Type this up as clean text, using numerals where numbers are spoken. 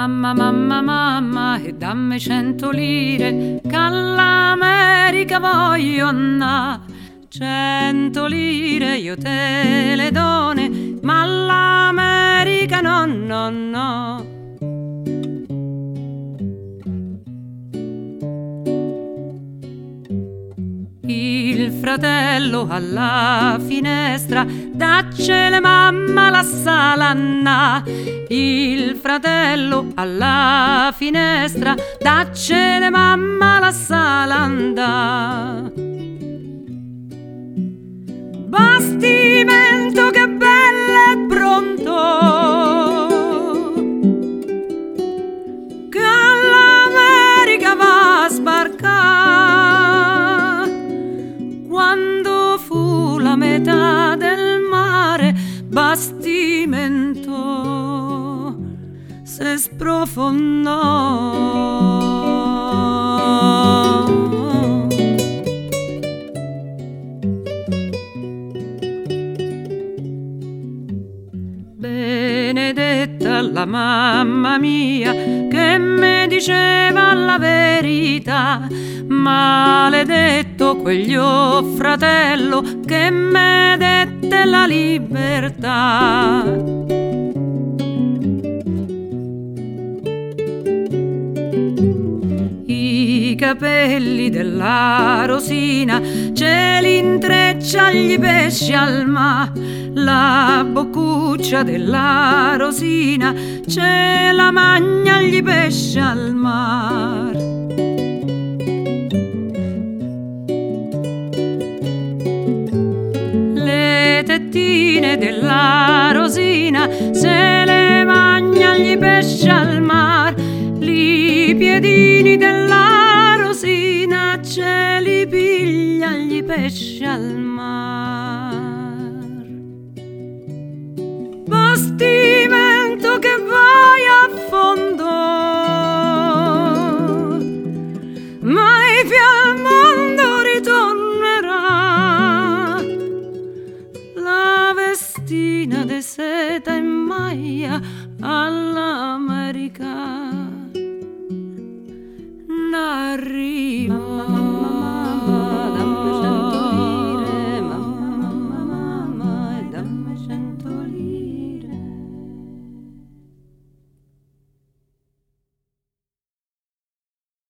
Mamma, mamma, mamma, e dammi 100 lire, che all'America voglio andà. 100 lire io te le done, ma all'America no, no, no. Il fratello alla finestra, daccele mamma la salanna. Il fratello alla finestra, daccele mamma la salanna. Bastimento che bello e pronto, che all'America va a sbarcare. Quando fu la metà del mare, bastimento se sprofondò. Benedetta la mamma mia che mi diceva la verità, maledetto queglio fratello che mi dette la libertà. I capelli della Rosina ce li intreccia gli pesci al mare. La boccuccia della Rosina ce la magna gli pesci al mar. Le tettine della Rosina se le magna gli pesci al mar. Li piedini della Rosina ce li piglia gli pesci al mar. Bastimento che vai a fondo, mai più al mondo ritornerà. La vestina de seta in maglia all'America n'arriva.